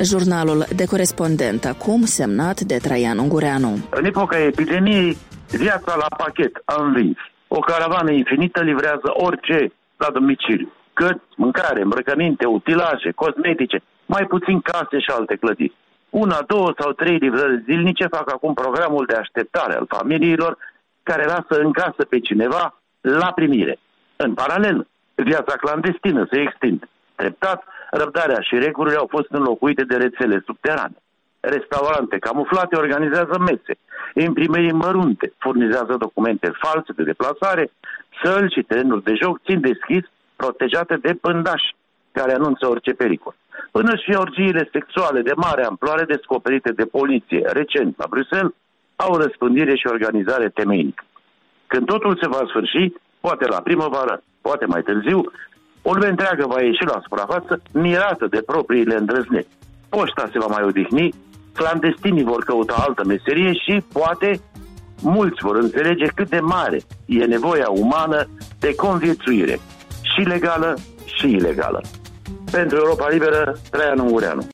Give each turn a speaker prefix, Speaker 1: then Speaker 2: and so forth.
Speaker 1: Jurnalul de corespondent acum, semnat de Traian Ungureanu.
Speaker 2: În epoca epidemiei, viața la pachet a învins. O caravană infinită livrează orice la domiciliu. Cărți, mâncare, îmbrăcăminte, utilaje, cosmetice, mai puțin case și alte clădiri. 1, 2 sau 3 livrări zilnice fac acum programul de așteptare al familiilor care lasă în casă pe cineva la primire. În paralel, viața clandestină se extinde. Treptat, răbdarea și regulile au fost înlocuite de rețele subterane. Restaurante camuflate organizează mese, imprimării mărunte, furnizează documente false de deplasare, săli și terenuri de joc țin deschis, protejate de pândași care anunță orice pericol. Până și orgiile sexuale de mare amploare descoperite de poliție recent la Bruxelles au răspândire și organizare temeinică. Când totul se va sfârși, poate la primăvară, poate mai târziu, o lume întreagă va ieși la suprafață mirată de propriile îndrăzneți. Poșta se va mai odihni, clandestinii vor căuta altă meserie și, poate, mulți vor înțelege cât de mare e nevoia umană de conviețuire, și legală și ilegală. Pentru Europa Liberă, Traian Ungureanu.